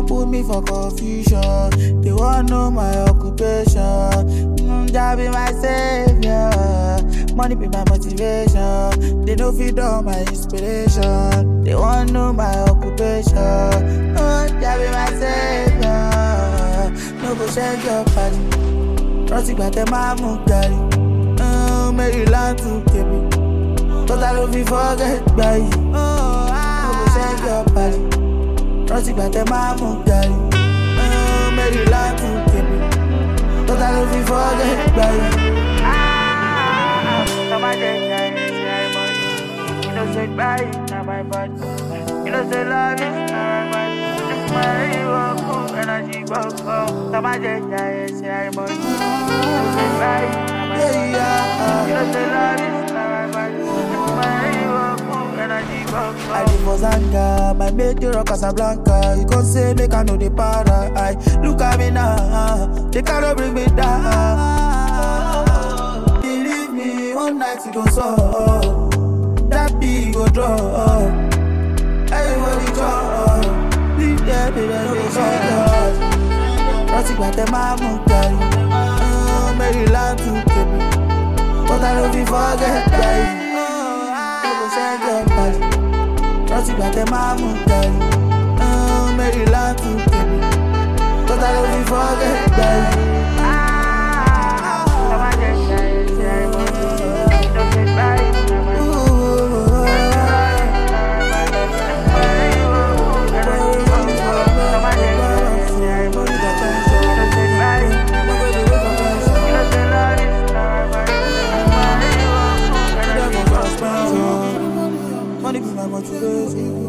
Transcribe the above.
want put me for confusion. They want know my occupation. That be my savior. Money be my motivation. They know fit all my inspiration. They want know my occupation. That be my savior. No go shake your body. Rántí gbà tẹ́ máa mú gàrí. Maryland to Kebbi. But I don't be forget by you. No go shake your body. Rántí gbà tẹ́ máa mú gàrí. Maryland to Kebbi. But I don't be forget by you. Somebody you know say bye, not my body. You know say love is not my body. My energy walk up. Somebody say I'm on. You know say bye, not my body. You know say love is not my body. My energy walk up. I live for Zanga, my mate the rock Casablanca. You can't say make I know the para. Look at me now, they cannot bring me down. Believe me, one night you go solve. That beat go drop. Everybody drop. Leave them in the shot. Rántí gbà tẹ́ máa mú gàrí. Maryland to Kebbi. But I don't be forget guys. No go shake your body. Rántí gbà tẹ́ máa mú gàrí. Maryland to Kebbi. But I don't be forget guys. Money be my motivation.